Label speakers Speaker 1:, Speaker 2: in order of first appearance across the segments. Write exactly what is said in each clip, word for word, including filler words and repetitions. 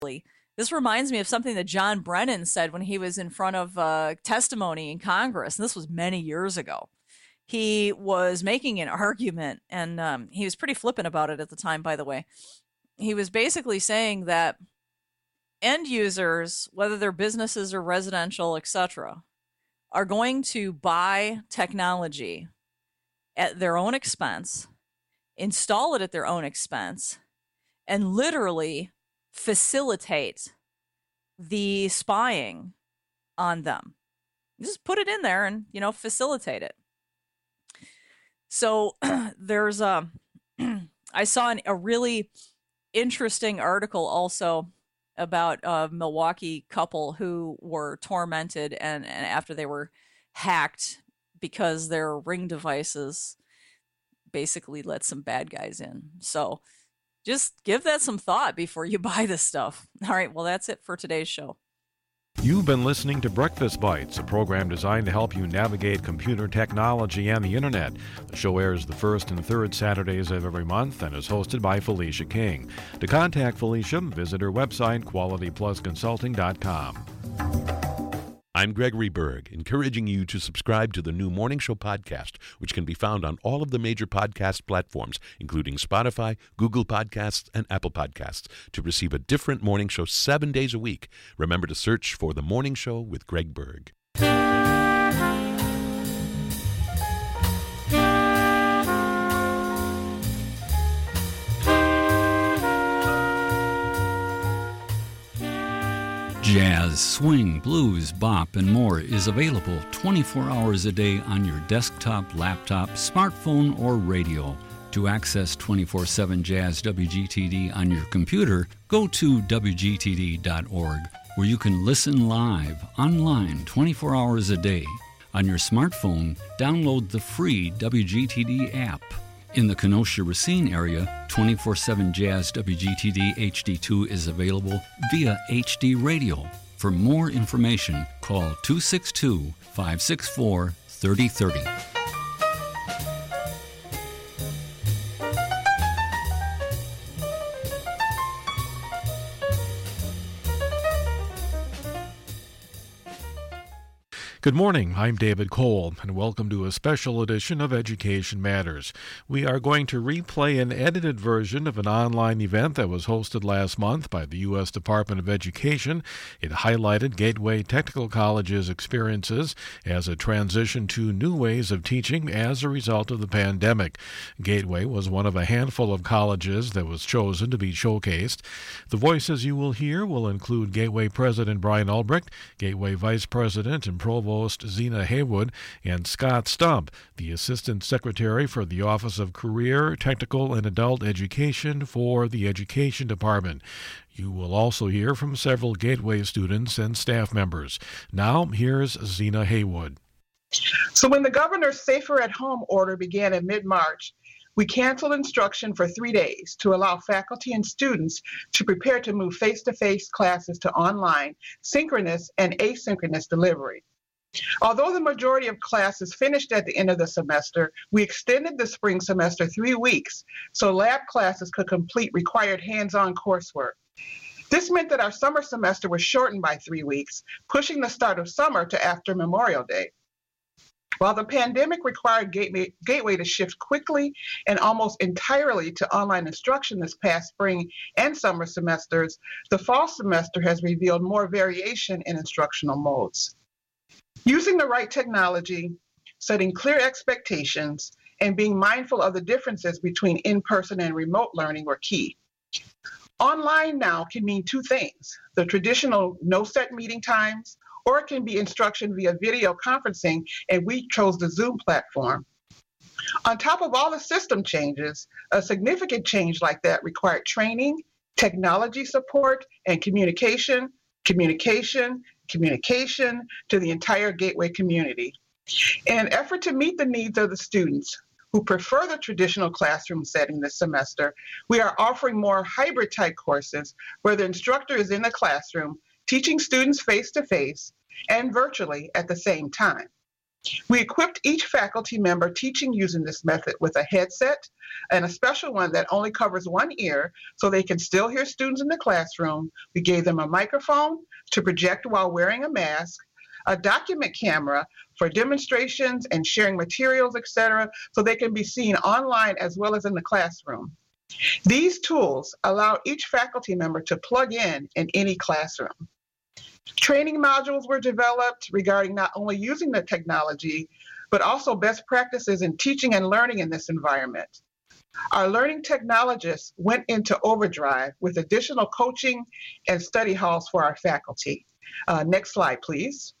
Speaker 1: This reminds me of something that John Brennan said when he was in front of uh, testimony in Congress, and this was many years ago. He was making an argument, and um, he was pretty flippant about it at the time, by the way. He was basically saying that end users, whether they're businesses or residential, et cetera, are going to buy technology at their own expense, install it at their own expense, and literally facilitate the spying on them. Just put it in there and, you know, facilitate it. So there's a, I saw an, a really interesting article also about a Milwaukee couple who were tormented and, and after they were hacked because their Ring devices basically let some bad guys in. So just give that some thought before you buy this stuff. All right, well, that's it for today's show.
Speaker 2: You've been listening to Breakfast Bites, a program designed to help you navigate computer technology and the internet. The show airs the first and third Saturdays of every month and is hosted by Felicia King. To contact Felicia, visit her website, quality plus consulting dot com.
Speaker 3: I'm Gregory Berg, encouraging you to subscribe to the new Morning Show podcast, which can be found on all of the major podcast platforms, including Spotify, Google Podcasts, and Apple Podcasts, to receive a different morning show seven days a week. Remember to search for The Morning Show with Greg Berg.
Speaker 4: Jazz, swing, blues, bop, and more is available twenty-four hours a day on your desktop, laptop, smartphone, or radio. To access twenty-four seven Jazz W G T D on your computer, go to W G T D dot org, where you can listen live, online, twenty-four hours a day. On your smartphone, download the free W G T D app. In the Kenosha-Racine area, twenty-four seven Jazz W G T D H D two is available via H D radio. For more information, call two six two, five six four, three oh three oh.
Speaker 2: Good morning, I'm David Cole, and welcome to a special edition of Education Matters. We are going to replay an edited version of an online event that was hosted last month by the U S Department of Education. It highlighted Gateway Technical College's experiences as a transition to new ways of teaching as a result of the pandemic. Gateway was one of a handful of colleges that was chosen to be showcased. The voices you will hear will include Gateway President Brian Ulbricht, Gateway Vice President and Provost Zena Haywood, and Scott Stump, the Assistant Secretary for the Office of Career, Technical, and Adult Education for the Education Department. You will also hear from several Gateway students and staff members. Now, here's Zena Haywood.
Speaker 5: So when the governor's Safer at Home order began in mid-March, we canceled instruction for three days to allow faculty and students to prepare to move face-to-face classes to online, synchronous, and asynchronous delivery. Although the majority of classes finished at the end of the semester, we extended the spring semester three weeks so lab classes could complete required hands-on coursework. This meant that our summer semester was shortened by three weeks, pushing the start of summer to after Memorial Day. While the pandemic required Gateway, Gateway to shift quickly and almost entirely to online instruction this past spring and summer semesters, the fall semester has revealed more variation in instructional modes. Using the right technology, setting clear expectations, and being mindful of the differences between in-person and remote learning were key. Online now can mean two things: the traditional no-set meeting times, or it can be instruction via video conferencing, and we chose the Zoom platform. On top of all the system changes, a significant change like that required training, technology support, and communication, communication, communication to the entire Gateway community. In an effort to meet the needs of the students who prefer the traditional classroom setting this semester, we are offering more hybrid-type courses where the instructor is in the classroom teaching students face-to-face and virtually at the same time. We equipped each faculty member teaching using this method with a headset and a special one that only covers one ear so they can still hear students in the classroom. We gave them a microphone to project while wearing a mask, a document camera for demonstrations and sharing materials, et cetera, so they can be seen online as well as in the classroom. These tools allow each faculty member to plug in in any classroom. Training modules were developed regarding not only using the technology, but also best practices in teaching and learning in this environment. Our learning technologists went into overdrive with additional coaching and study halls for our faculty. Uh, next slide, please.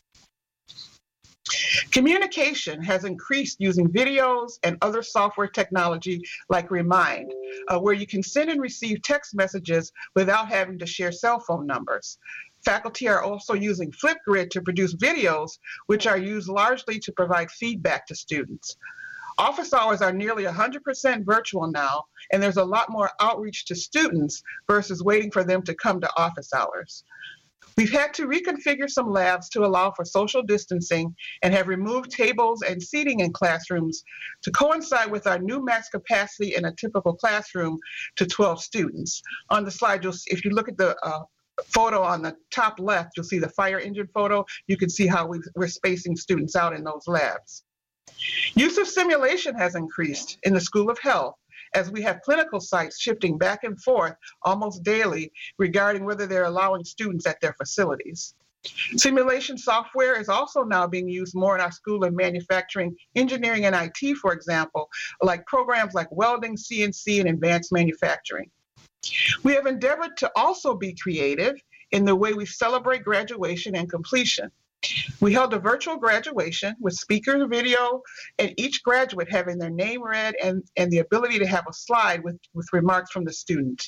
Speaker 5: Communication has increased using videos and other software technology like Remind, uh, where you can send and receive text messages without having to share cell phone numbers. Faculty are also using Flipgrid to produce videos, which are used largely to provide feedback to students. Office hours are nearly one hundred percent virtual now, and there's a lot more outreach to students versus waiting for them to come to office hours. We've had to reconfigure some labs to allow for social distancing and have removed tables and seating in classrooms to coincide with our new max capacity in a typical classroom to twelve students. On the slide, you'll see, if you look at the uh, photo on the top left, you'll see the fire engine photo. You can see how we, we're spacing students out in those labs. Use of simulation has increased in the School of Health, as we have clinical sites shifting back and forth almost daily regarding whether they're allowing students at their facilities. Simulation software is also now being used more in our School of Manufacturing, Engineering, and I T, for example, like programs like welding, C N C, and advanced manufacturing. We have endeavored to also be creative in the way we celebrate graduation and completion. We held a virtual graduation with speaker video and each graduate having their name read and, and the ability to have a slide with, with remarks from the student.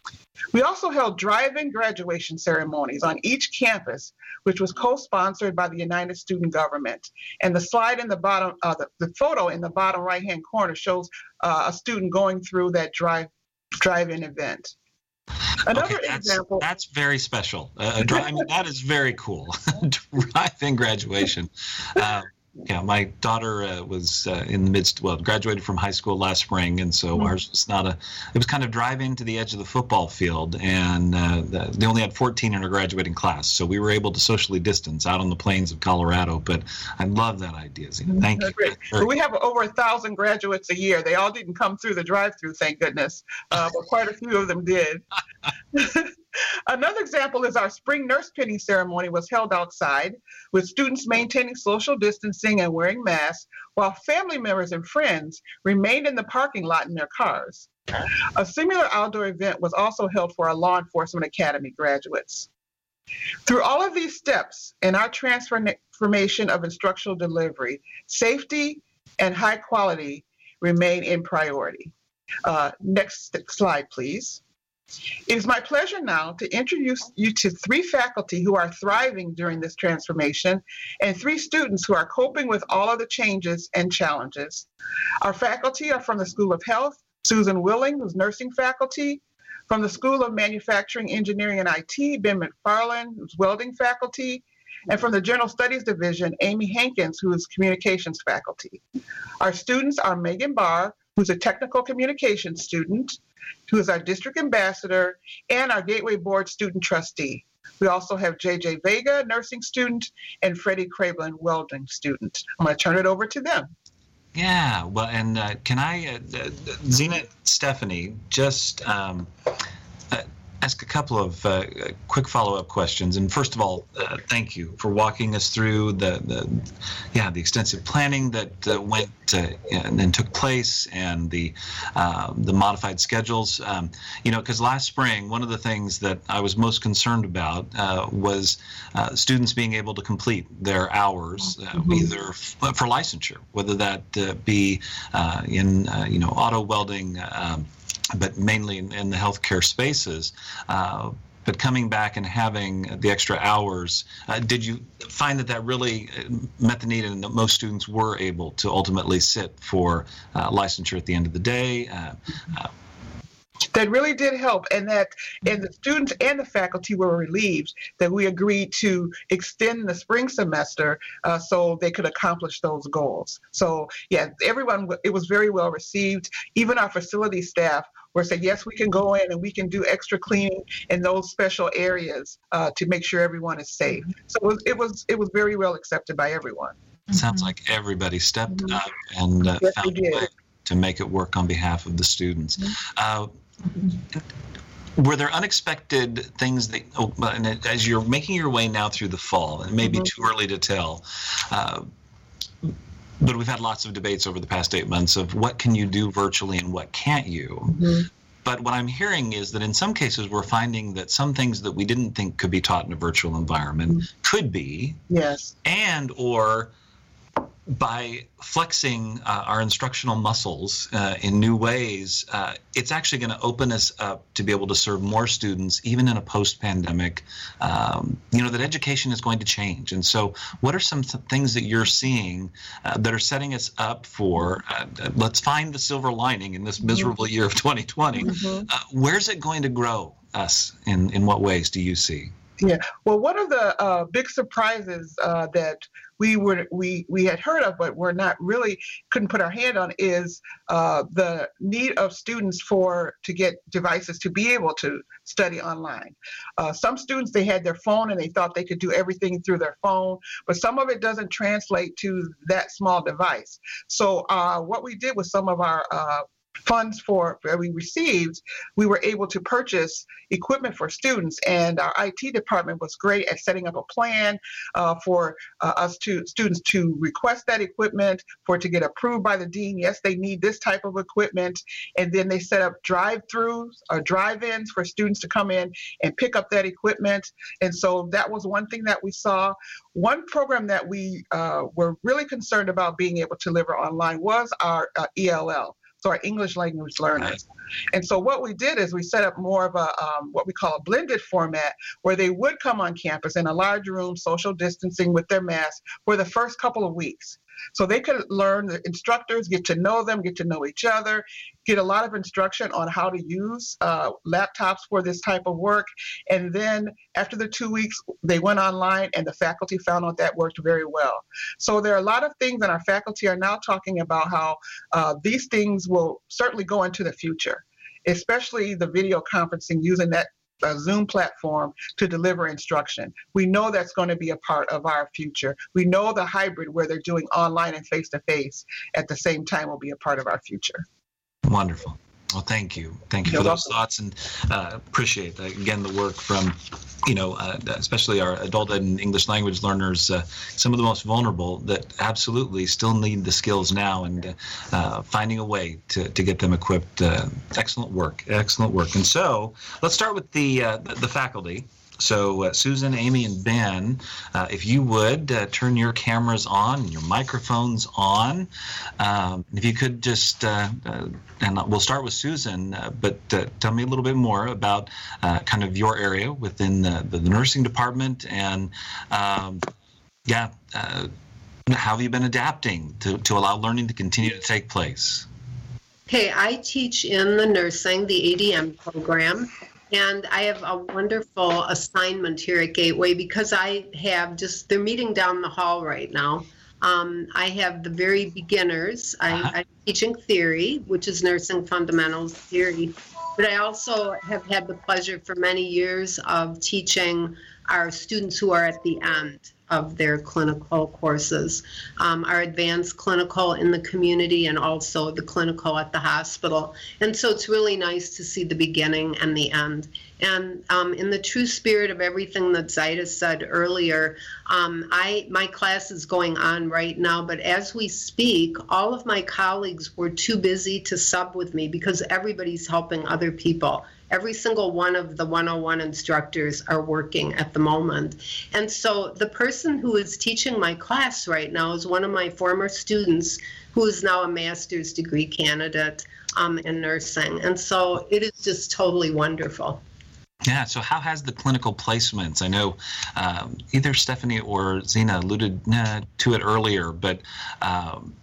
Speaker 5: We also held drive-in graduation ceremonies on each campus, which was co-sponsored by the United Student Government. And the slide in the bottom, uh, the, the photo in the bottom right-hand corner shows uh, a student going through that drive, drive-in event. Another
Speaker 6: okay, that's,
Speaker 5: example.
Speaker 6: That's very special. Uh, dri- I mean, that is very cool. Drive-in graduation. Uh, yeah, my daughter uh, was uh, in the midst, well, graduated from high school last spring, and so mm-hmm. ours was not a, it was kind of drive-in to the edge of the football field, and uh, the, they only had fourteen in our graduating class, so we were able to socially distance out on the plains of Colorado, but I love that idea, Zena. Thank
Speaker 5: That's
Speaker 6: you.
Speaker 5: Great. So we have over a thousand graduates a year. They all didn't come through the drive-through, thank goodness, uh, but quite a few of them did. Another example is our spring nurse pinning ceremony was held outside with students maintaining social distancing and wearing masks while family members and friends remained in the parking lot in their cars. A similar outdoor event was also held for our Law Enforcement Academy graduates. Through all of these steps in our transformation of instructional delivery, safety and high quality remain in priority. Uh, next slide, please. It is my pleasure now to introduce you to three faculty who are thriving during this transformation and three students who are coping with all of the changes and challenges. Our faculty are from the School of Health, Susan Willing, who's nursing faculty. From the School of Manufacturing, Engineering, and I T, Ben McFarland, who's welding faculty. And from the General Studies Division, Amy Hankins, who is communications faculty. Our students are Megan Barr, who's a technical communications student, who is our district ambassador, and our Gateway Board student trustee. We also have J J Vega, nursing student, and Freddie Crablin, welding student. I'm going to turn it over to them.
Speaker 6: Yeah, well, and uh, can I, uh, uh, Zena, Stephanie, just um, uh, ask a couple of uh, quick follow-up questions. And first of all, uh, thank you for walking us through the, the yeah, the extensive planning that uh, went uh, and then took place, and the uh, the modified schedules. Um, you know, because last spring, one of the things that I was most concerned about uh, was uh, students being able to complete their hours, uh, mm-hmm. either f- for licensure, whether that uh, be uh, in uh, you know auto welding. Um, but mainly in, in the healthcare spaces. Uh, but coming back and having the extra hours, uh, did you find that that really met the need and that most students were able to ultimately sit for uh, licensure at the end of the day? Uh, uh,
Speaker 5: That really did help, and that and the students and the faculty were relieved that we agreed to extend the spring semester uh, so they could accomplish those goals. So yeah, everyone, it was very well received. Even our facility staff were saying, yes, we can go in and we can do extra cleaning in those special areas uh, to make sure everyone is safe. So it was it was, it was very well accepted by everyone.
Speaker 6: It sounds like everybody stepped mm-hmm. up and uh,
Speaker 5: yes,
Speaker 6: found a way to make it work on behalf of the students. Mm-hmm. Uh, Were there unexpected things that, oh, and as you're making your way now through the fall, and it may be mm-hmm. too early to tell, uh, but we've had lots of debates over the past eight months of what can you do virtually and what can't you? Mm-hmm. But what I'm hearing is that in some cases we're finding that some things that we didn't think could be taught in a virtual environment mm-hmm. could be,
Speaker 5: yes,
Speaker 6: and or by flexing uh, our instructional muscles uh, in new ways, uh, it's actually going to open us up to be able to serve more students, even in a post-pandemic, um, you know, that education is going to change. And so what are some th- things that you're seeing uh, that are setting us up for, uh, let's find the silver lining in this miserable year of twenty twenty. Mm-hmm. Uh, where's it going to grow us? In, in what ways do you see?
Speaker 5: Yeah, well, one of the uh, big surprises uh, that we were we we had heard of, but we're not really couldn't put our hand on, is uh, the need of students for to get devices to be able to study online. Uh, some students, they had their phone and they thought they could do everything through their phone, but some of it doesn't translate to that small device. So uh, what we did with some of our uh, funds for that we received, we were able to purchase equipment for students, and our I T department was great at setting up a plan uh, for uh, us to students to request that equipment, for it to get approved by the dean. Yes, they need this type of equipment, and then they set up drive-throughs or drive-ins for students to come in and pick up that equipment. And so that was one thing that we saw. One program that we uh, were really concerned about being able to deliver online was our uh, E L L. So our English language learners. And so what we did is we set up more of a um, what we call a blended format, where they would come on campus in a large room, social distancing with their masks for the first couple of weeks. So they could learn, the instructors, get to know them, get to know each other, get a lot of instruction on how to use uh, laptops for this type of work. And then after the two weeks, they went online and the faculty found out that worked very well. So there are a lot of things, and our faculty are now talking about how uh, these things will certainly go into the future, especially the video conferencing, using that a Zoom platform to deliver instruction. We know that's going to be a part of our future. We know the hybrid where they're doing online and face-to-face at the same time will be a part of our future.
Speaker 6: Wonderful. Well, thank you. Thank you You're for those welcome. Thoughts, and uh, appreciate, uh, again, the work from, you know, uh, especially our adult and English language learners, uh, some of the most vulnerable that absolutely still need the skills now, and uh, finding a way to, to get them equipped. Uh, excellent work. Excellent work. And so let's start with the, uh, the faculty. So uh, Susan, Amy, and Ben, uh, if you would uh, turn your cameras on and your microphones on. Um, if you could just, uh, uh, and we'll start with Susan, uh, but uh, tell me a little bit more about uh, kind of your area within the, the nursing department, and um, yeah, uh, how have you been adapting to, to allow learning to continue to take place?
Speaker 7: Okay, I teach in the nursing, the A D M program. And I have a wonderful assignment here at Gateway, because I have just, they're meeting down the hall right now. Um, I have the very beginners. I, uh-huh. I'm teaching theory, which is nursing fundamentals theory. But I also have had the pleasure for many years of teaching our students who are at the end of their clinical courses, um, our advanced clinical in the community, and also the clinical at the hospital. And so it's really nice to see the beginning and the end. And um, in the true spirit of everything that Zaida said earlier, um, I my class is going on right now, but as we speak, all of my colleagues were too busy to sub with me because everybody's helping other people. Every single one of the one oh one instructors are working at the moment. And so the person who is teaching my class right now is one of my former students who is now a master's degree candidate um, in nursing. And so it is just totally wonderful.
Speaker 6: Yeah, so how has the clinical placements? I know um, either Stephanie or Zena alluded uh, to it earlier, but um,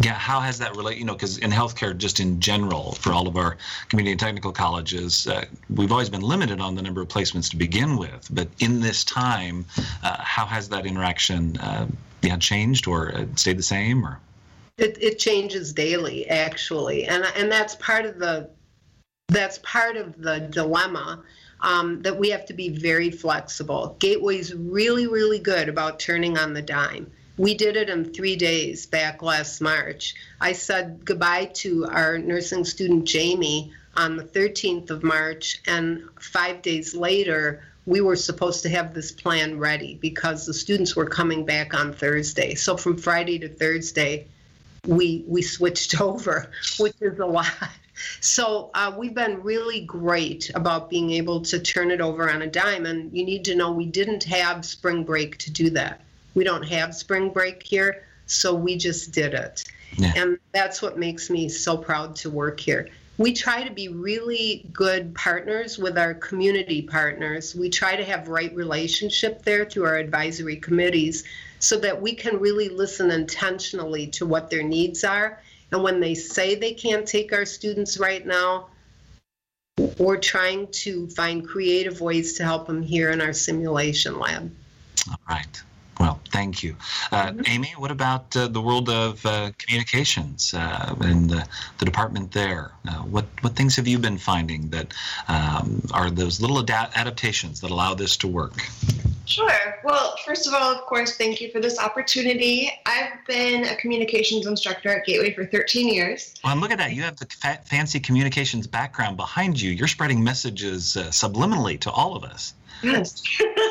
Speaker 6: Yeah, how has that relate? You know, because in healthcare, just in general, for all of our community and technical colleges, uh, we've always been limited on the number of placements to begin with. But in this time, uh, how has that interaction uh, yeah, changed or stayed the same? Or
Speaker 7: it, it changes daily, actually, and and that's part of the that's part of the dilemma. Um, that we have to be very flexible. Gateway's really, really good about turning on the dime. We did it in three days back last March. I said goodbye to our nursing student, Jamie, on the thirteenth of March, and five days later, we were supposed to have this plan ready because the students were coming back on Thursday. So from Friday to Thursday, we we switched over, which is a lot. So uh, we've been really great about being able to turn it over on a dime. And you need to know we didn't have spring break to do that. We don't have spring break here, so we just did it. Yeah. And that's what makes me so proud to work here. We try to be really good partners with our community partners. We try to have right relationship there through our advisory committees so that we can really listen intentionally to what their needs are. And when they say they can't take our students right now, we're trying to find creative ways to help them here in our simulation lab.
Speaker 6: All right. Well, thank you. Uh, mm-hmm. Amy, what about uh, the world of uh, communications uh, and the, the department there? Uh, what, what things have you been finding that um, are those little ad- adaptations that allow this to work?
Speaker 8: Sure. Well, first of all, of course, thank you for this opportunity. I've been a communications instructor at Gateway for thirteen years.
Speaker 6: Well, and look at that. You have the fa- fancy communications background behind you. You're spreading messages uh, subliminally to all of us.
Speaker 8: Yes.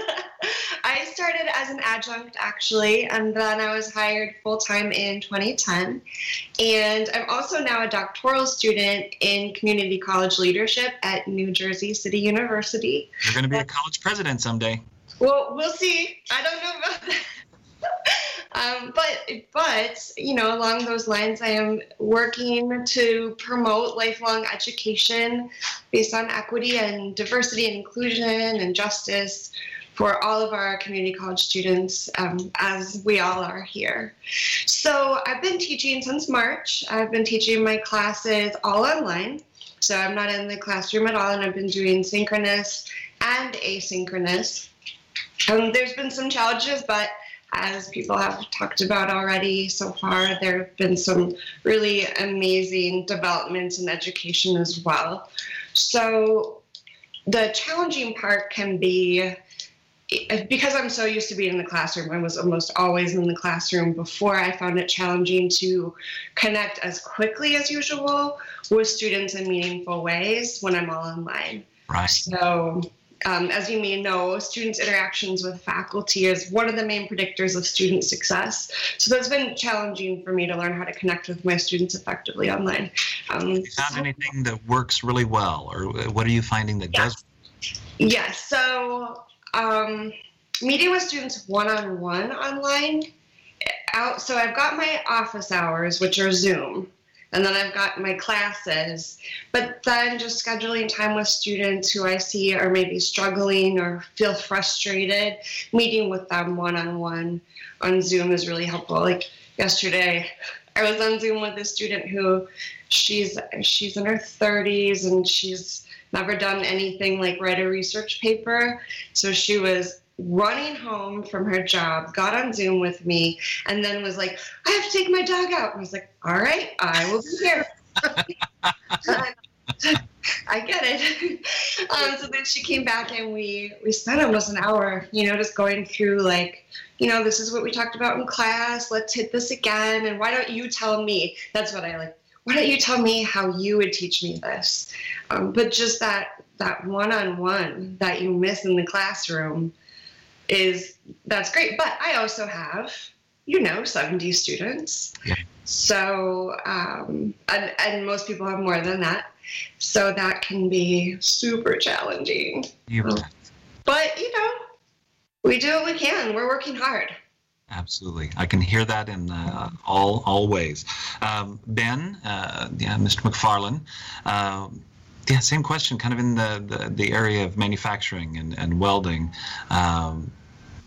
Speaker 8: I started as an adjunct, actually, and then I was hired full-time in twenty ten. And I'm also now a doctoral student in community college leadership at New Jersey City University.
Speaker 6: You're going to be a college president someday.
Speaker 8: Well, we'll see. I don't know about that. um, but, but, you know, along those lines, I am working to promote lifelong education based on equity and diversity and inclusion and justice for all of our community college students, um, as we all are here. So I've been teaching since March. I've been teaching my classes all online. So I'm not in the classroom at all, and I've been doing synchronous and asynchronous. Um, there's been some challenges, but as people have talked about already so far, there have been some really amazing developments in education as well. So the challenging part can be, because I'm so used to being in the classroom, I was almost always in the classroom before, I found it challenging to connect as quickly as usual with students in meaningful ways when I'm all online.
Speaker 6: Right.
Speaker 8: So um, as you may know, students' interactions with faculty is one of the main predictors of student success. So that's been challenging for me to learn how to connect with my students effectively online. Um,
Speaker 6: Have you found anything that works really well, or what are you finding that
Speaker 8: yeah.
Speaker 6: does?
Speaker 8: Yes, so um, meeting with students one-on-one online, out. So I've got my office hours, which are Zoom, and then I've got my classes, but then just scheduling time with students who I see are maybe struggling or feel frustrated, meeting with them one-on-one on Zoom is really helpful. Like yesterday, I was on Zoom with a student who she's she's in her thirties and she's never done anything like write a research paper. So she was running home from her job, got on Zoom with me, and then was like, I have to take my dog out. And I was like, all right, I will be here. I get it. Um, so then she came back and we, we spent almost an hour, you know, just going through like, you know, this is what we talked about in class. Let's hit this again. And why don't you tell me? That's what I like. Why don't you tell me how you would teach me this? Um, but just that that one-on-one that you miss in the classroom is, that's great. But I also have, you know, seventy students. Yeah. So, um, and, and most people have more than that. So that can be super challenging.
Speaker 6: Yeah.
Speaker 8: But, you know, we do what we can. We're working hard.
Speaker 6: Absolutely. I can hear that in uh, all all ways. Um, Ben, uh, yeah, Mister McFarland, um, yeah, same question, kind of in the, the, the area of manufacturing and, and welding. Um,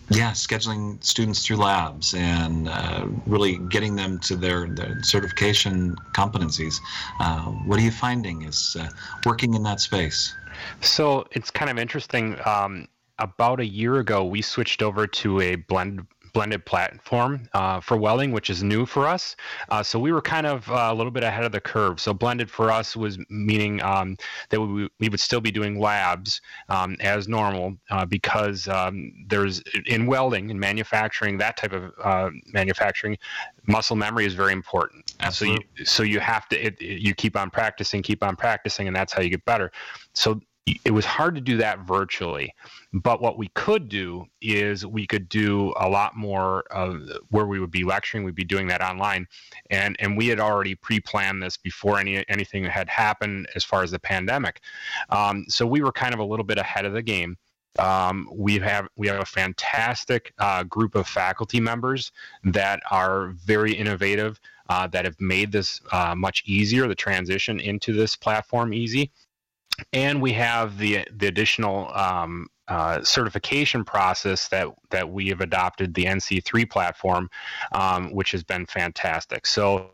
Speaker 6: Yeah, scheduling students through labs and uh, really getting them to their, their certification competencies. Uh, what are you finding is uh, working in that space?
Speaker 9: So it's kind of interesting. Um, about a year ago, we switched over to a blend blended platform uh, for welding, which is new for us. Uh, so we were kind of uh, a little bit ahead of the curve. So blended for us was meaning um, that we, we would still be doing labs um, as normal uh, because um, there's in welding and manufacturing, that type of uh, manufacturing, muscle memory is very important.
Speaker 6: Absolutely.
Speaker 9: So you, so you have to, it, it, you keep on practicing, keep on practicing, and that's how you get better. So it was hard to do that virtually, but what we could do is we could do a lot more of where we would be lecturing. We'd be doing that online, and and we had already pre-planned this before any anything had happened as far as the pandemic. Um, so we were kind of a little bit ahead of the game. Um, we have we have a fantastic uh, group of faculty members that are very innovative, uh, that have made this uh, much easier, the transition into this platform easy. And we have the the additional um, uh, certification process that that we have adopted, the N C three platform, um, which has been fantastic. So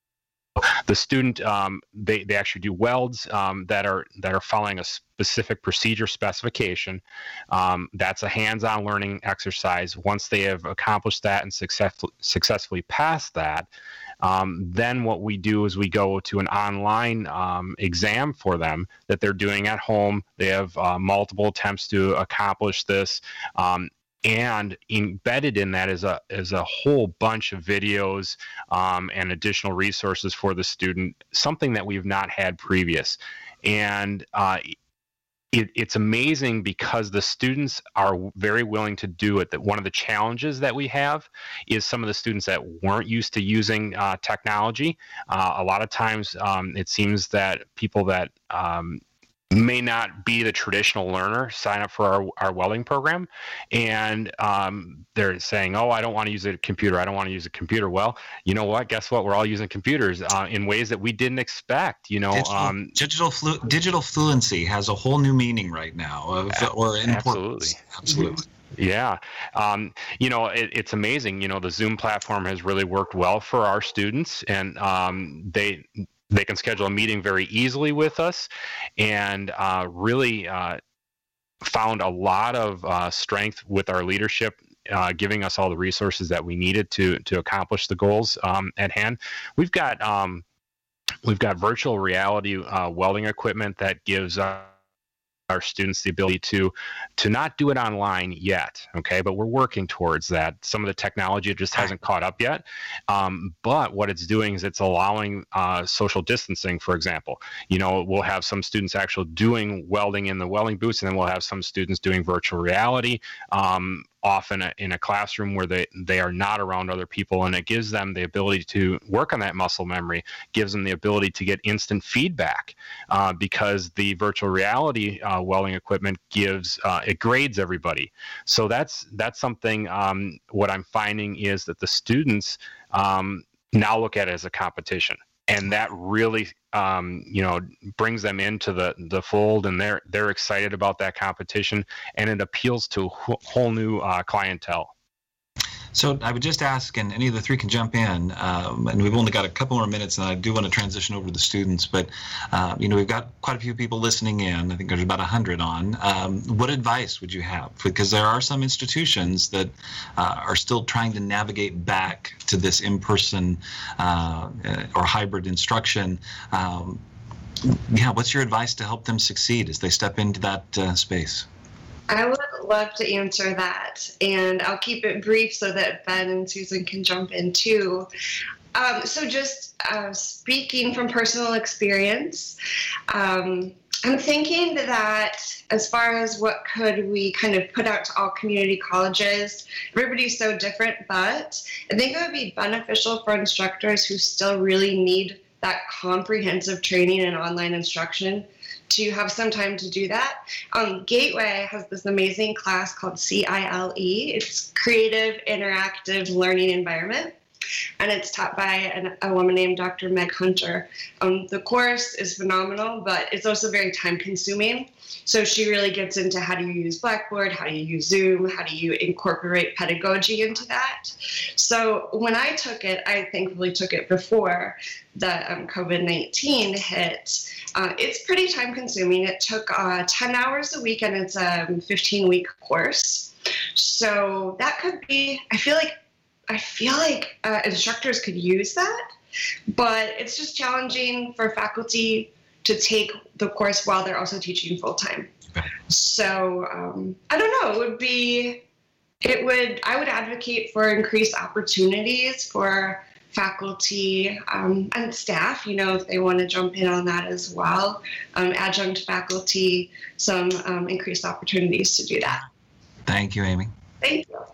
Speaker 9: the student um, they they actually do welds um, that are that are following a specific procedure specification. Um, that's a hands-on learning exercise. Once they have accomplished that and success, successfully passed that. Um, then what we do is we go to an online um, exam for them that they're doing at home. They have uh, multiple attempts to accomplish this. Um, and embedded in that is a is a whole bunch of videos um, and additional resources for the student, something that we've not had previous. And uh, It, it's amazing because the students are very willing to do it. That one of the challenges that we have is some of the students that weren't used to using uh, technology. Uh, a lot of times um, it seems that people that um, may not be the traditional learner sign up for our, our welding program, and um, they're saying, oh, I don't want to use a computer. I don't want to use a computer. Well, you know what? Guess what? We're all using computers uh, in ways that we didn't expect. You know,
Speaker 6: digital
Speaker 9: um,
Speaker 6: digital, flu- digital fluency has a whole new meaning right now, of, or importance.
Speaker 9: Absolutely.
Speaker 6: Absolutely.
Speaker 9: Yeah. Um, you know, it, it's amazing. You know, the Zoom platform has really worked well for our students, and um, they they can schedule a meeting very easily with us, and uh, really uh, found a lot of uh, strength with our leadership, uh, giving us all the resources that we needed to to accomplish the goals um, at hand. We've got um, we've got virtual reality uh, welding equipment that gives uh, our students the ability to to not do it online yet, okay, but we're working towards that. Some of the technology just hasn't caught up yet, um, but what it's doing is it's allowing uh, social distancing. For example, you know, we'll have some students actually doing welding in the welding booths, and then we'll have some students doing virtual reality um, often in a classroom where they, they are not around other people, and it gives them the ability to work on that muscle memory, gives them the ability to get instant feedback uh, because the virtual reality uh, welding equipment gives, uh, it grades everybody. So that's, that's something, um, what I'm finding is that the students um, now look at it as a competition. And that really, um, you know, brings them into the, the fold, and they're they're excited about that competition, and it appeals to a whole new uh, clientele.
Speaker 6: So I would just ask, and any of the three can jump in, um, and we've only got a couple more minutes, and I do want to transition over to the students, but, uh, you know, we've got quite a few people listening in. I think there's about one hundred on. Um, what advice would you have? Because there are some institutions that uh, are still trying to navigate back to this in-person uh, or hybrid instruction. Um, yeah, what's your advice to help them succeed as they step into that uh, space?
Speaker 8: I would love to answer that, and I'll keep it brief so that Ben and Susan can jump in too. Um, so just uh, speaking from personal experience, um, I'm thinking that as far as what could we kind of put out to all community colleges, everybody's so different, but I think it would be beneficial for instructors who still really need that comprehensive training and online instruction to have some time to do that. Um, Gateway has this amazing class called C I L E. It's Creative Interactive Learning Environment. and it's taught by an, a woman named Doctor Meg Hunter. Um, the course is phenomenal, but it's also very time consuming. So she really gets into how do you use Blackboard, how do you use Zoom, how do you incorporate pedagogy into that. So when I took it, I thankfully took it before the um, COVID nineteen hit. Uh, it's pretty time consuming. It took uh, ten hours a week, and it's a fifteen week course. So that could be, I feel like, I feel like uh, instructors could use that, but it's just challenging for faculty to take the course while they're also teaching full time. So um, I don't know, it would be, it would, I would advocate for increased opportunities for faculty um, and staff, you know, if they want to jump in on that as well. Um, adjunct faculty, some um, increased opportunities to do that.
Speaker 6: Thank you, Amy.
Speaker 8: Thank you.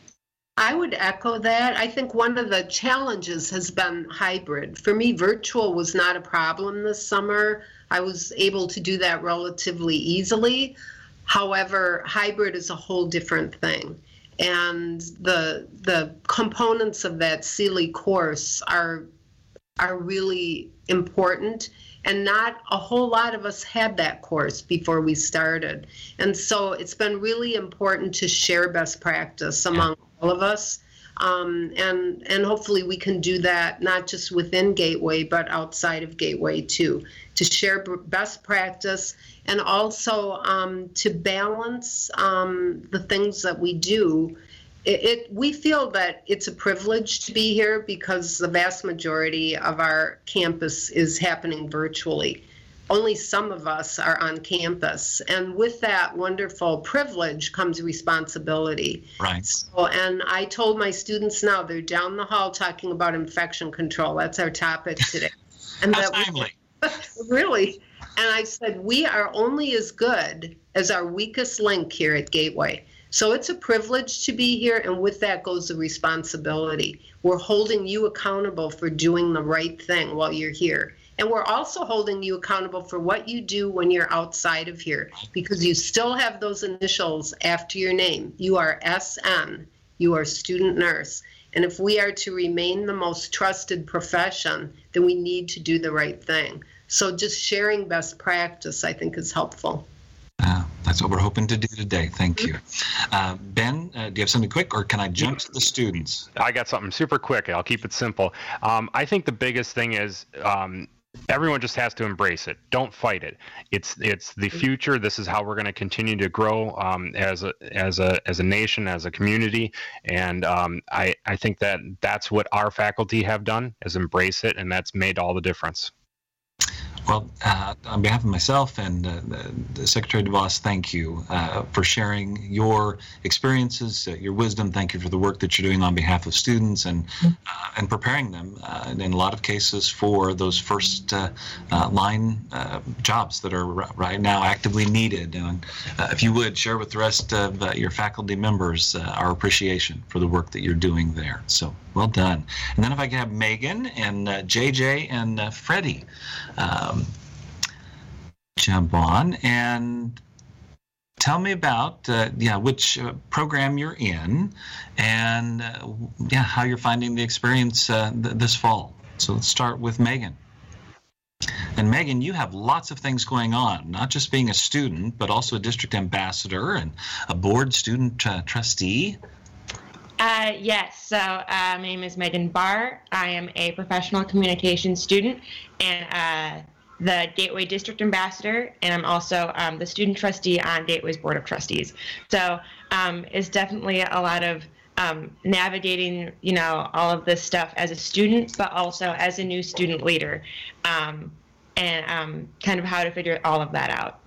Speaker 7: I would echo that. I think one of the challenges has been hybrid. For me, virtual was not a problem this summer. I was able to do that relatively easily. However, hybrid is a whole different thing. And the the components of that C L E course are are really important. And not a whole lot of us had that course before we started. And so it's been really important to share best practice among all of us. Um, and, and hopefully we can do that not just within Gateway, but outside of Gateway too, to share best practice and also um, to balance um, the things that we do. It, it we feel that it's a privilege to be here because the vast majority of our campus is happening virtually. Only some of us are on campus, and with that wonderful privilege comes responsibility.
Speaker 6: Right.
Speaker 7: So, and I told my students now, they're down the hall talking about infection control. That's our topic today. And
Speaker 6: How
Speaker 7: that
Speaker 6: timely.
Speaker 7: We, really. And I said, we are only as good as our weakest link here at Gateway. So it's a privilege to be here, and with that goes the responsibility. We're holding you accountable for doing the right thing while you're here. And we're also holding you accountable for what you do when you're outside of here, because you still have those initials after your name. You are S N. You are student nurse. And if we are to remain the most trusted profession, then we need to do the right thing. So just sharing best practice, I think, is helpful.
Speaker 6: Uh, that's what we're hoping to do today. Thank you. Uh, Ben, uh, do you have something quick, or can I jump to the students?
Speaker 9: I got something super quick. I'll keep it simple. Um, I think the biggest thing is um, everyone just has to embrace it. Don't fight it. It's it's the future. This is how we're going to continue to grow um, as a as a as a nation, as a community. And um, I I think that that's what our faculty have done, is embrace it, and that's made all the difference.
Speaker 6: Well, uh, on behalf of myself and uh, the Secretary DeVos, thank you uh, for sharing your experiences, uh, your wisdom. Thank you for the work that you're doing on behalf of students and uh, and preparing them uh, in a lot of cases for those first uh, uh, line uh, jobs that are r- right now actively needed. And uh, if you would share with the rest of uh, your faculty members uh, our appreciation for the work that you're doing there. So well done. And then if I could have Megan and uh, J J and uh, Freddie um, jump on and tell me about uh, yeah which uh, program you're in and uh, yeah how you're finding the experience uh, th- this fall. So let's start with Megan. And Megan, you have lots of things going on, not just being a student, but also a district ambassador and a board student uh, trustee.
Speaker 10: Uh, yes, so uh, my name is Megan Barr. I am a professional communications student and uh, the Gateway District Ambassador, and I'm also um, the student trustee on Gateway's Board of Trustees. So um, it's definitely a lot of um, navigating, you know, all of this stuff as a student, but also as a new student leader, um, and um, kind of how to figure all of that out.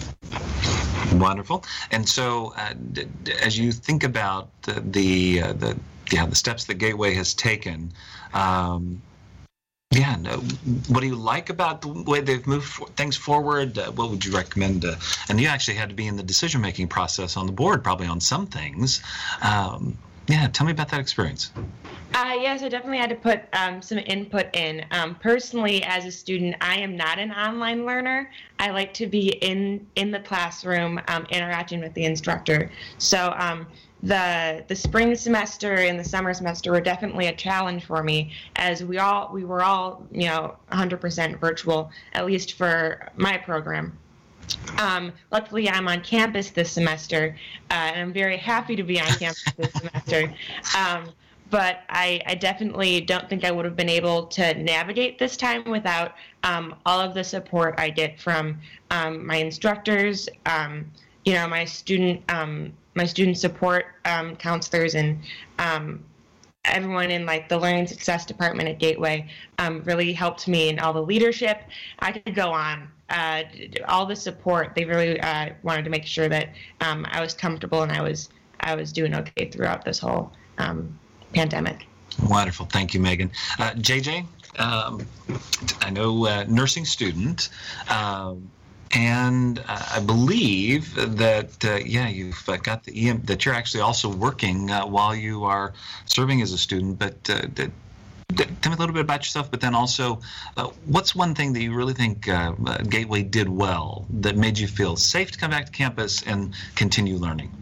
Speaker 6: Wonderful. And so, uh, d- d- as you think about the the, uh, the yeah the steps that Gateway has taken, um, yeah, no, what do you like about the way they've moved for, things forward? Uh, what would you recommend? Uh, and you actually had to be in the decision-making process on the board, probably on some things. Um, yeah, tell me about that experience.
Speaker 10: Uh, yes, I definitely had to put um, some input in. Um, personally, as a student, I am not an online learner. I like to be in, in the classroom um, interacting with the instructor. So um, the the spring semester and the summer semester were definitely a challenge for me, as we all we were all you know one hundred percent virtual, at least for my program. Um, luckily, I'm on campus this semester, uh, and I'm very happy to be on campus this semester. Um, but I, I definitely don't think I would have been able to navigate this time without um, all of the support I get from um, my instructors, um, you know, my student um, my student support um, counselors, and um, everyone in like the learning success department at Gateway um, really helped me, and all the leadership. I could go on. Uh, all the support. They really uh, wanted to make sure that um, I was comfortable and I was I was doing okay throughout this whole um, pandemic.
Speaker 6: Wonderful. Thank you, Megan. Uh, J J, um, I know uh, nursing student, um, and uh, I believe that, uh, yeah, you've uh, got the E M, that you're actually also working uh, while you are serving as a student, but uh, that, tell me a little bit about yourself, but then also, uh, what's one thing that you really think uh, uh, Gateway did well that made you feel safe to come back to campus and continue learning?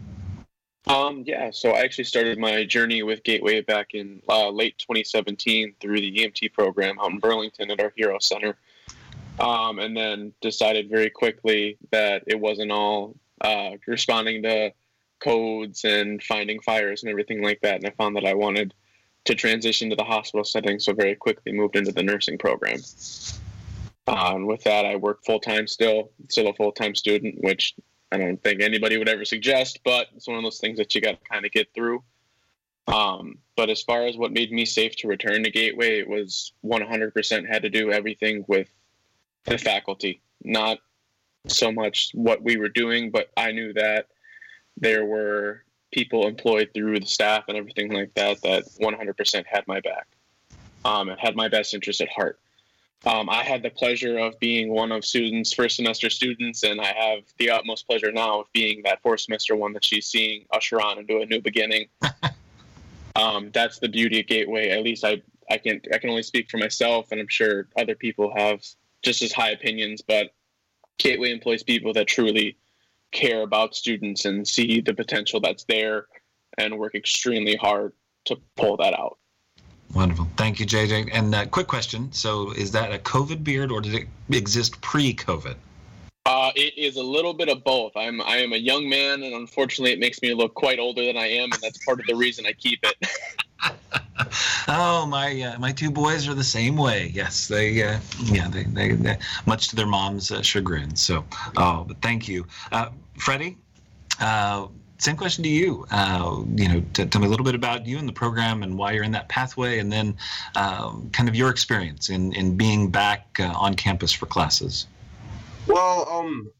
Speaker 11: Um, yeah, so I actually started my journey with Gateway back in uh, late twenty seventeen through the E M T program out in Burlington at our Hero Center, um, and then decided very quickly that it wasn't all uh, responding to codes and finding fires and everything like that, and I found that I wanted to transition to the hospital setting, so very quickly moved into the nursing program. Uh, and with that, I work full-time still, still a full-time student, which I don't think anybody would ever suggest, but it's one of those things that you got to kind of get through. Um, but as far as what made me safe to return to Gateway, it was one hundred percent had to do everything with the faculty, not so much what we were doing, but I knew that there were people employed through the staff and everything like that that one hundred percent had my back. Um, and had my best interest at heart. Um, I had the pleasure of being one of Susan's first semester students, and I have the utmost pleasure now of being that fourth semester one that she's seeing usher on into a new beginning. um, that's the beauty of Gateway. At least I, I can I can only speak for myself, and I'm sure other people have just as high opinions, but Gateway employs people that truly care about students and see the potential that's there and work extremely hard to pull that out.
Speaker 6: Wonderful. Thank you, J J. And uh, quick question. So is that a COVID beard or did it exist pre-COVID?
Speaker 11: Uh, it is a little bit of both. I'm I am a young man, and unfortunately it makes me look quite older than I am, and that's part of the reason I keep it.
Speaker 6: Oh, my uh, my two boys are the same way. Yes, they uh, yeah they, they, they much to their mom's uh, chagrin. So, oh, but thank you, uh, Freddie. Uh, same question to you. Uh, you know, t- tell me a little bit about you and the program and why you're in that pathway, and then um, kind of your experience in in being back uh, on campus for classes.
Speaker 12: Well, um,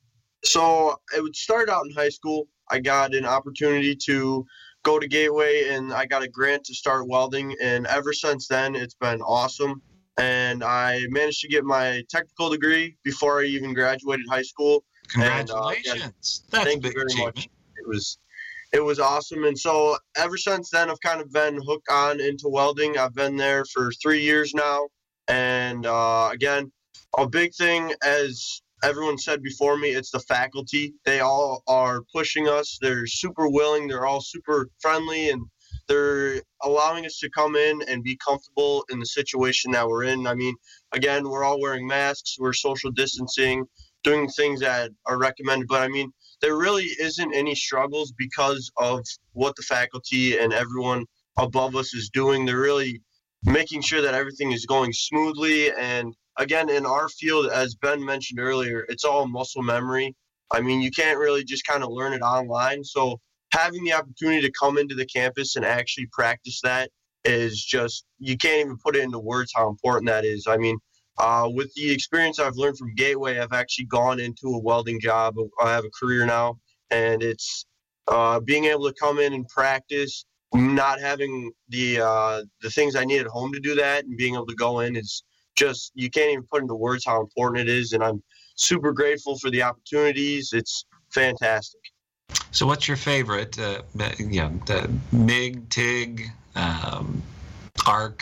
Speaker 12: so it would start out in high school. I got an opportunity to go to Gateway, and I got a grant to start welding, and ever since then it's been awesome. And I managed to get my technical degree before I even graduated high school.
Speaker 6: Congratulations!
Speaker 12: And, uh, yeah,
Speaker 6: That's
Speaker 12: thank
Speaker 6: a big
Speaker 12: you very
Speaker 6: achievement.
Speaker 12: much. It was it was awesome, and so ever since then I've kind of been hooked on into welding. I've been there for three years now, and uh, again, a big thing, as everyone said before me, it's the faculty. They all are pushing us. They're super willing. They're all super friendly, and they're allowing us to come in and be comfortable in the situation that we're in. I mean, again, we're all wearing masks. We're social distancing, doing things that are recommended. But, I mean, there really isn't any struggles because of what the faculty and everyone above us is doing. They're really making sure that everything is going smoothly. And again, in our field, as Ben mentioned earlier, it's all muscle memory. I mean, you can't really just kind of learn it online. So having the opportunity to come into the campus and actually practice that is just, you can't even put it into words how important that is. I mean, uh, with the experience I've learned from Gateway, I've actually gone into a welding job. I have a career now, and it's uh, being able to come in and practice, not having the uh, the things I need at home to do that, and being able to go in is just, you can't even put into words how important it is. And I'm super grateful for the opportunities. It's fantastic.
Speaker 6: So what's your favorite, uh, yeah, the MIG, TIG, um, ARC?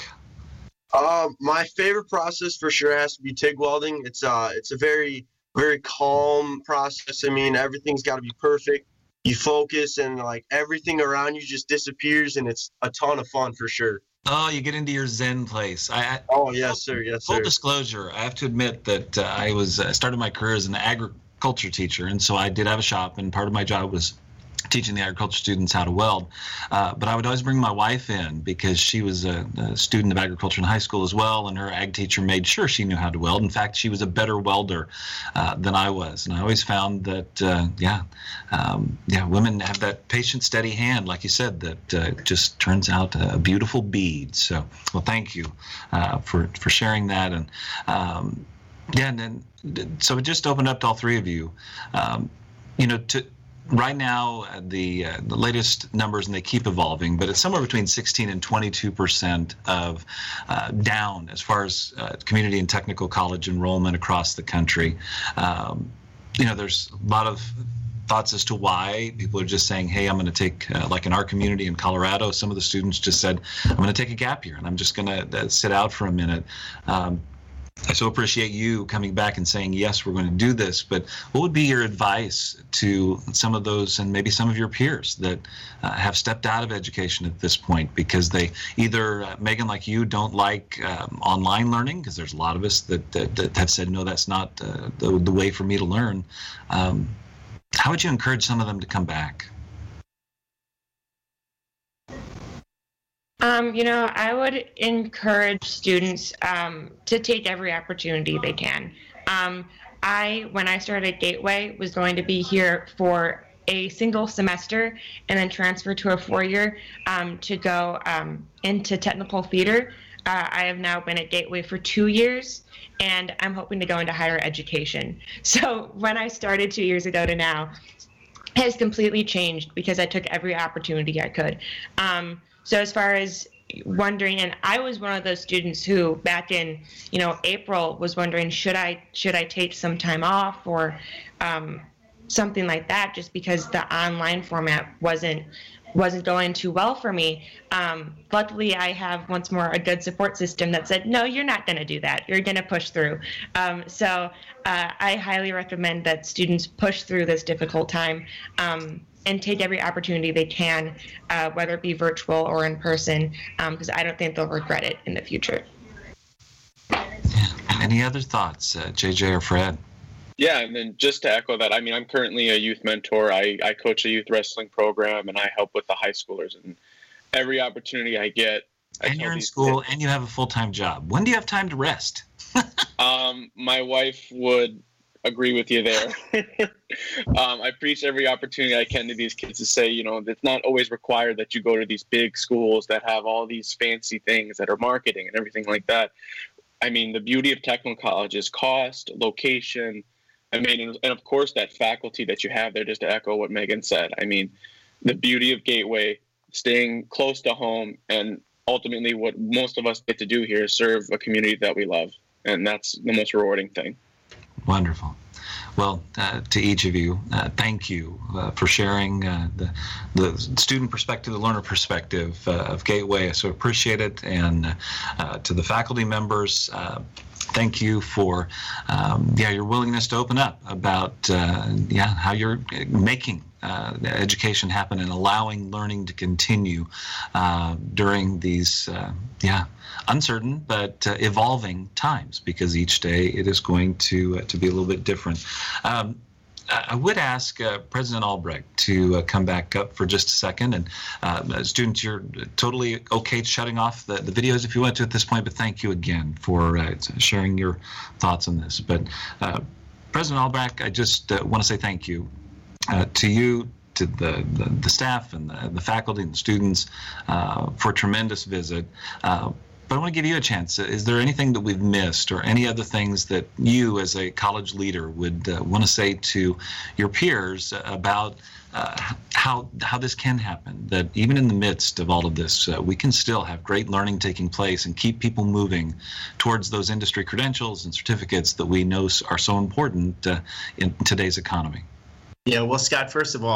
Speaker 12: Uh, my favorite process for sure has to be TIG welding. It's uh, it's a very, very calm process. I mean, everything's got to be perfect. you focus and like everything around you just disappears, and it's a ton of fun for sure.
Speaker 6: Oh, you get into your Zen place. I, I
Speaker 12: oh yes, sir. Yes,
Speaker 6: full
Speaker 12: sir.
Speaker 6: disclosure, I have to admit that uh, I was uh, started my career as an agriculture teacher, and so I did have a shop, and part of my job was teaching the agriculture students how to weld. Uh, but I would always bring my wife in because she was a, a student of agriculture in high school as well, and her ag teacher made sure she knew how to weld. In fact, she was a better welder uh, than I was, and I always found that, uh, yeah, um, yeah, women have that patient, steady hand, like you said, that uh, just turns out a beautiful bead. So, well, thank you uh, for for sharing that, and um, yeah, and then so it just opened up to all three of you, um, you know, to. Right now, uh, the uh, the latest numbers, and they keep evolving, but it's somewhere between sixteen and twenty-two percent of uh, down as far as uh, community and technical college enrollment across the country. Um, you know, there's a lot of thoughts as to why. People are just saying, hey, I'm going to take, uh, like in our community in Colorado, some of the students just said, I'm going to take a gap year, and I'm just going to uh, sit out for a minute. Um, I so appreciate you coming back and saying, yes, we're going to do this, but what would be your advice to some of those and maybe some of your peers that uh, have stepped out of education at this point because they either, uh, Megan, like you, don't like um, online learning, because there's a lot of us that, that, that have said, no, that's not uh, the, the way for me to learn. Um, how would you encourage some of them to come back?
Speaker 10: Um, you know, I would encourage students um, to take every opportunity they can. Um, I, when I started Gateway, was going to be here for a single semester and then transfer to a four-year um, to go um, into technical theater. Uh, I have now been at Gateway for two years, and I'm hoping to go into higher education. So when I started two years ago to now, it has completely changed because I took every opportunity I could. Um, So as far as wondering, and I was one of those students who back in, you know, April was wondering, should I should I take some time off or um, something like that, just because the online format wasn't wasn't going too well for me. Um, luckily, I have once more a good support system that said, no, you're not going to do that. You're going to push through. Um, so uh, I highly recommend that students push through this difficult time. Um, and take every opportunity they can, uh, whether it be virtual or in person, because um, I don't think they'll regret it in the future.
Speaker 6: Yeah. Any other thoughts, uh, J J or Fred?
Speaker 11: Yeah, and then just to echo that, I mean, I'm currently a youth mentor. I, I coach a youth wrestling program, and I help with the high schoolers. And every opportunity I get, I
Speaker 6: and you're in school, kids, and you have a full-time job. When do you have time to rest?
Speaker 11: um, my wife would agree with you there. um, I preach every opportunity I can to these kids to say, you know, it's not always required that you go to these big schools that have all these fancy things that are marketing and everything like that. I mean, the beauty of technical college is cost, location. I mean, and of course, that faculty that you have there, just to echo what Megan said. I mean, the beauty of Gateway, staying close to home, and ultimately what most of us get to do here is serve a community that we love. And that's the most rewarding thing.
Speaker 6: Wonderful. Well, uh, to each of you, uh, thank you uh, for sharing uh, the, the student perspective, the learner perspective uh, of Gateway. I so appreciate it. And uh, to the faculty members, uh, thank you for um, yeah your willingness to open up about uh, yeah how you're making uh, education happen and allowing learning to continue uh, during these uh, yeah uncertain but uh, evolving times, because each day it is going to uh, to be a little bit different. Um, I would ask uh, President Albrecht to uh, come back up for just a second. And uh, students, you're totally okay shutting off the, the videos if you want to at this point, but thank you again for uh, sharing your thoughts on this. But uh, President Albrecht, I just uh, want to say thank you uh, to you, to the, the, the staff and the, the faculty and the students uh, for a tremendous visit. Uh, But I want to give you a chance. Is there anything that we've missed or any other things that you as a college leader would uh, want to say to your peers about uh, how how this can happen, that even in the midst of all of this, uh, we can still have great learning taking place and keep people moving towards those industry credentials and certificates that we know are so important uh, in today's economy?
Speaker 13: Yeah, well, Scott, first of all,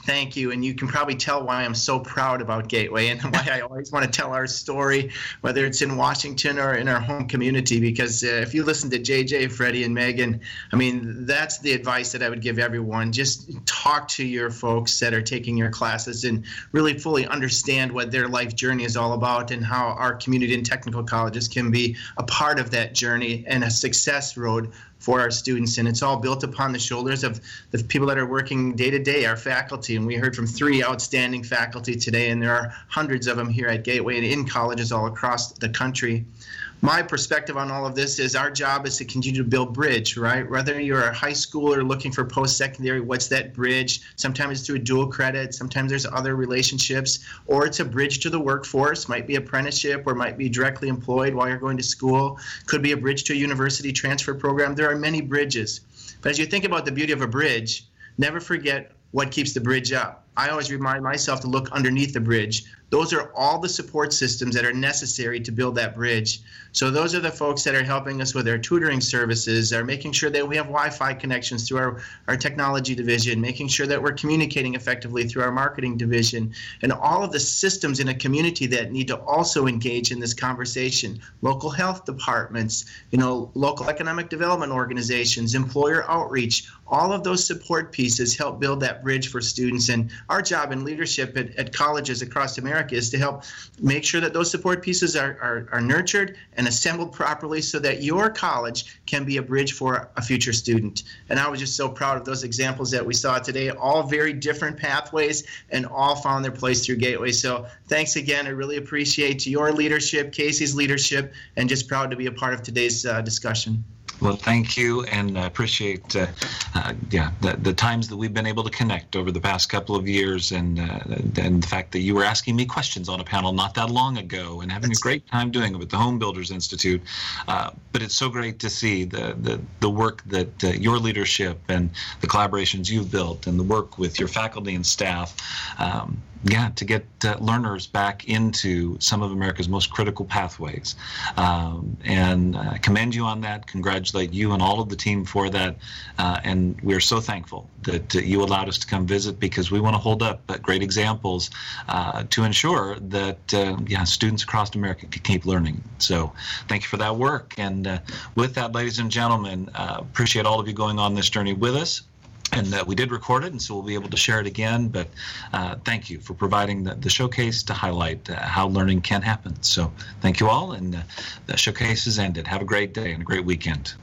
Speaker 13: thank you. And you can probably tell why I'm so proud about Gateway and why I always want to tell our story, whether it's in Washington or in our home community, because uh, if you listen to J J, Freddie, and Megan, I mean, that's the advice that I would give everyone. Just talk to your folks that are taking your classes and really fully understand what their life journey is all about and how our community and technical colleges can be a part of that journey and a success road for our students. And it's all built upon the shoulders of the people that are working day to day, our faculty. And we heard from three outstanding faculty today, and there are hundreds of them here at Gateway and in colleges all across the country. My perspective on all of this is our job is to continue to build bridge, right? Whether you're a high schooler looking for post-secondary, what's that bridge? Sometimes it's through a dual credit, sometimes there's other relationships, or it's a bridge to the workforce, might be apprenticeship or might be directly employed while you're going to school, could be a bridge to a university transfer program. There are many bridges. But as you think about the beauty of a bridge, never forget what keeps the bridge up. I always remind myself to look underneath the bridge. Those are all the support systems that are necessary to build that bridge. So those are the folks that are helping us with our tutoring services, are making sure that we have Wi-Fi connections through our, our technology division, making sure that we're communicating effectively through our marketing division, and all of the systems in a community that need to also engage in this conversation. Local health departments, you know, local economic development organizations, employer outreach, all of those support pieces help build that bridge for students. And our job in leadership at, at colleges across America is to help make sure that those support pieces are, are, are nurtured and assembled properly so that your college can be a bridge for a future student. And I was just so proud of those examples that we saw today, all very different pathways and all found their place through Gateway. So thanks again. I really appreciate your leadership, Casey's leadership, and just proud to be a part of today's uh, discussion.
Speaker 6: Well, thank you, and I appreciate uh, uh, yeah the, the times that we've been able to connect over the past couple of years, and uh, and the fact that you were asking me questions on a panel not that long ago, and having a great time doing it with the Home Builders Institute. Uh, but it's so great to see the the, the work that uh, your leadership and the collaborations you've built, and the work with your faculty and staff. Um, Yeah, to get uh, learners back into some of America's most critical pathways. Um, and I uh, commend you on that, congratulate you and all of the team for that. Uh, and we're so thankful that uh, you allowed us to come visit, because we want to hold up uh, great examples uh, to ensure that uh, yeah, students across America can keep learning. So thank you for that work. And uh, with that, ladies and gentlemen, uh, appreciate all of you going on this journey with us. And uh, we did record it, and so we'll be able to share it again. But uh, thank you for providing the, the showcase to highlight uh, how learning can happen. So thank you all, and uh, the showcase is ended. Have a great day and a great weekend.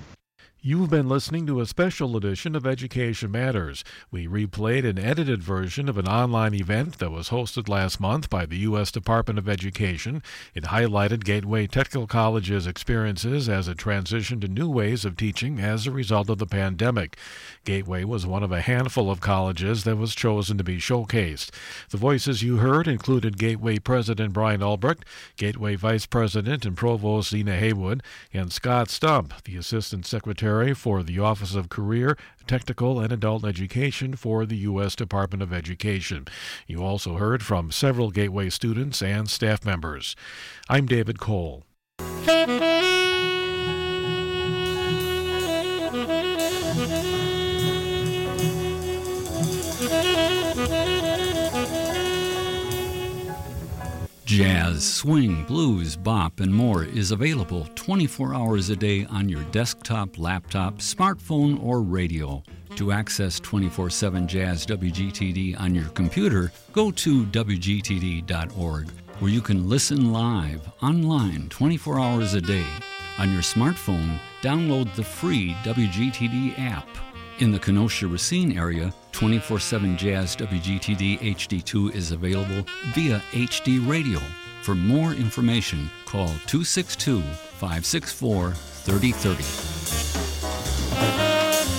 Speaker 2: You've been listening to a special edition of Education Matters. We replayed an edited version of an online event that was hosted last month by the U S Department of Education. It highlighted Gateway Technical College's experiences as it transitioned to new ways of teaching as a result of the pandemic. Gateway was one of a handful of colleges that was chosen to be showcased. The voices you heard included Gateway President Brian Ulbricht, Gateway Vice President and Provost Zena Haywood, and Scott Stump, the Assistant Secretary for the Office of Career, Technical, and Adult Education for the U S Department of Education. You also heard from several Gateway students and staff members. I'm David Cole.
Speaker 4: Jazz, swing, blues, bop, and more is available twenty-four hours a day on your desktop, laptop, smartphone, or radio. To access twenty-four seven Jazz W G T D on your computer, go to W G T D dot org, where you can listen live, online, twenty-four hours a day. On your smartphone, download the free W G T D app. In the Kenosha-Racine area, twenty-four seven Jazz W G T D H D two is available via H D radio. For more information, call two six two, five six four, three zero three zero.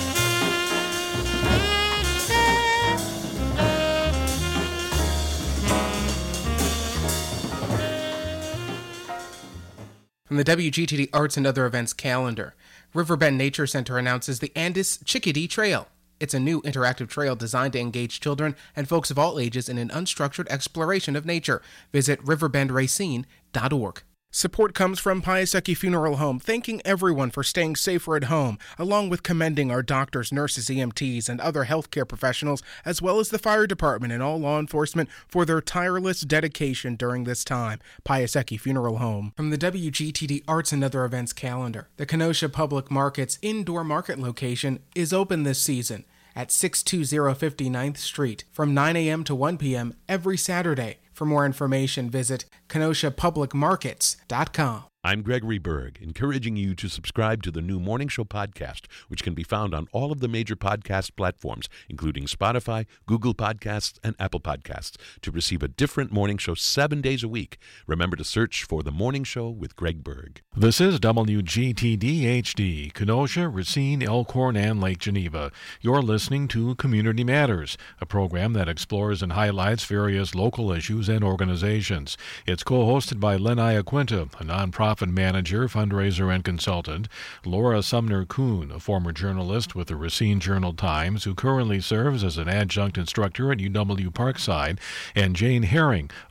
Speaker 14: From the W G T D Arts and Other Events calendar, Riverbend Nature Center announces the Andis Chickadee Trail. It's a new interactive trail designed to engage children and folks of all ages in an unstructured exploration of nature. Visit riverbend racine dot org. Support comes from Piasecki Funeral Home, thanking everyone for staying safer at home, along with commending our doctors, nurses, E M Ts, and other healthcare professionals, as well as the fire department and all law enforcement for their tireless dedication during this time. Piasecki Funeral Home. From the W G T D Arts and Other Events calendar, the Kenosha Public Market's indoor market location is open this season at six two zero fifty-ninth Street from nine a.m. to one p.m. every Saturday. For more information, visit kenosha public markets dot com.
Speaker 3: I'm Gregory Berg, encouraging you to subscribe to the new Morning Show podcast, which can be found on all of the major podcast platforms, including Spotify, Google Podcasts, and Apple Podcasts, to receive a different morning show seven days a week. Remember to search for The Morning Show with Greg Berg.
Speaker 2: This is W G T D H D, Kenosha, Racine, Elkhorn, and Lake Geneva. You're listening to Community Matters, a program that explores and highlights various local issues and organizations. It's co-hosted by Len Iaquinta, a nonprofit manager, fundraiser, and consultant, Laura Sumner Kuhn, a former journalist with the Racine Journal-Times who currently serves as an adjunct instructor at U W Parkside, and Jane Herring,